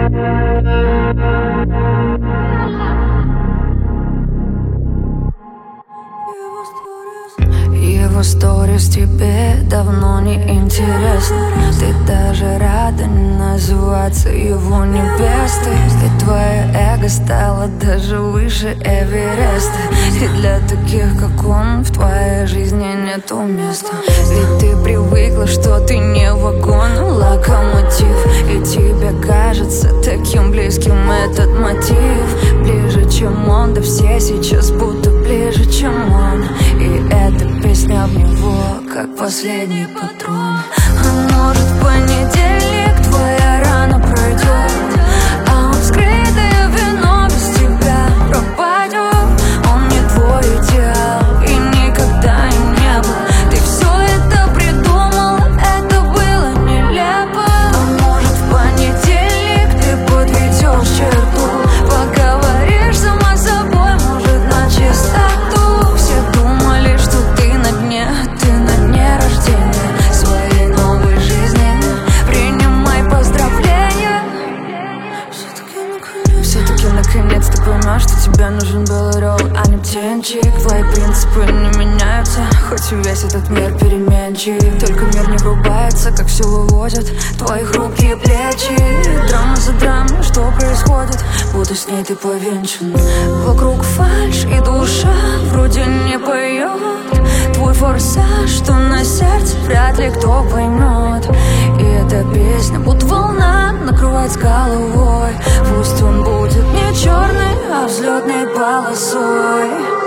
Его сторис тебе давно не интересно. Ты даже рада не называться его невестой. И твое эго стало даже выше Эвереста. И для таких, как он, в твоей жизни нету места. Ведь ты привыкла, что ты не вагон, а локомотив. И тебе кажется таким близким этот мотив. Ближе, чем он, да все сейчас будто ближе, чем он. И эта песня об него, как последний патрон. А может, в понедельник твоя рана пройдет, а он скрытое вино без тебя пропадет. Он не твой идеал и никогда им не был. Ты все это придумал, это было нелепо. А может, в понедельник ты подведешь черту, поговоришь сама с собой, может, на чистоту. Все думали, что ты на дне рождения своей новой жизни. Принимай поздравления. Все-таки наконец ты поймешь, что тебе нужен был орел, а не птенчик. Твои принципы не меняются, хоть и весь этот мир переменчив. Только мир не врубается, как все вывозят твои хрупкие плечи. Драма за драмой, что происходит, будто с ней ты повенчан. Вокруг фальшь и душа вроде не поет. Твой форсаж, что на сердце, вряд ли кто поймет. И эта песня, будто волна, накрывает с головой. Пусть он будет не черный, а взлетной полосой.